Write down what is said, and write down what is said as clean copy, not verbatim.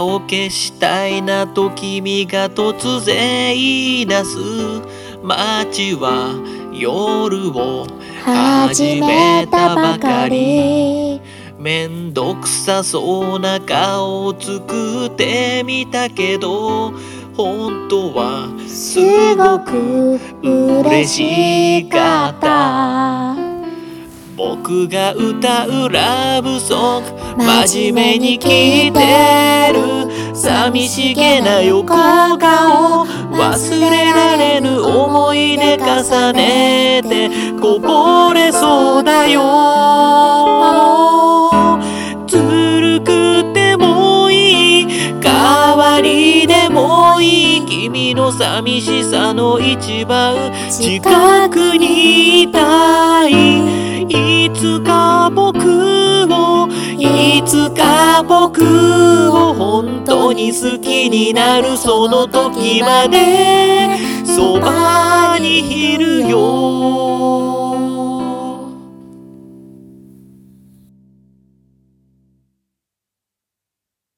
を消したいなと君が突然言い出す。街は夜を始めたばかり。めんどくさそうな顔を作ってみたけど、本当はすごく嬉しかった。僕が歌うラブソング真面目に聴いてる。寂しげな横顔忘れられぬ思い出重ねてこぼれそうだよ。ずるくてもいい、代わりでもいい、君の寂しさの一番近くにいたい。いつか僕を本当に好きになる、その時までそばにいるよ。